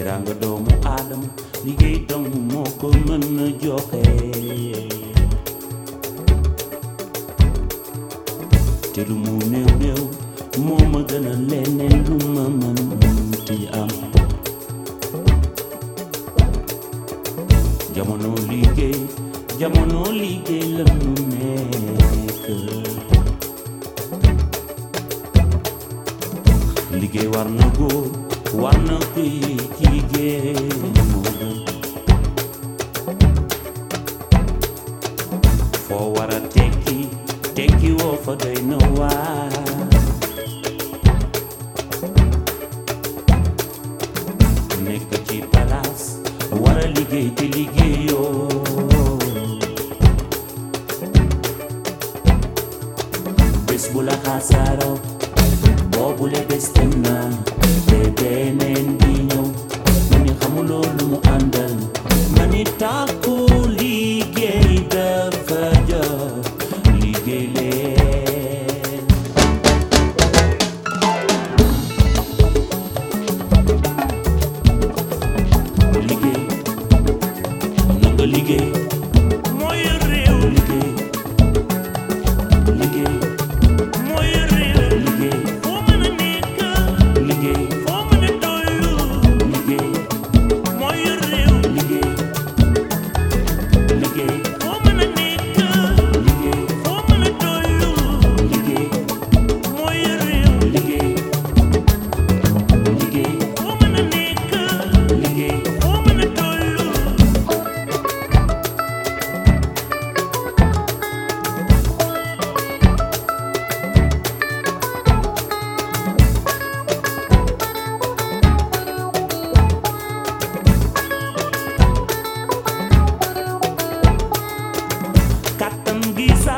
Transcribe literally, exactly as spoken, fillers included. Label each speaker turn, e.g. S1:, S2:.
S1: teranga doomu aadama liggéey dong moo ko mën a joxe te lu mu néew néew moo ma gën a leneen lu ma mën ti am jamono liggéey jamono liggéey la nu nekk liggéey war na góor war na kuy jigéen foo war a tekki tekki woo fa doy na waar nekk ci palaas war a liggéey te liggéeyoo bés bu la xasaaraw boobule bés dem na te beneen bi ñëw ma ni xamuloo lu mu àndal ma ni tàkku liggéey dafa jot liggéey leen liggéey na nga liggéey mooy réew liggéey liggéey mooy réew liggéey foo mën a nekk liggéey foo mën a tollu liggéey mooy réew liggéey liggéey foo mën a nekk liggéey foo mën a tollu liggéey mooy réew liggéey liggéey foo mën a nekk liggéey foo mën a tollu kattan gi sa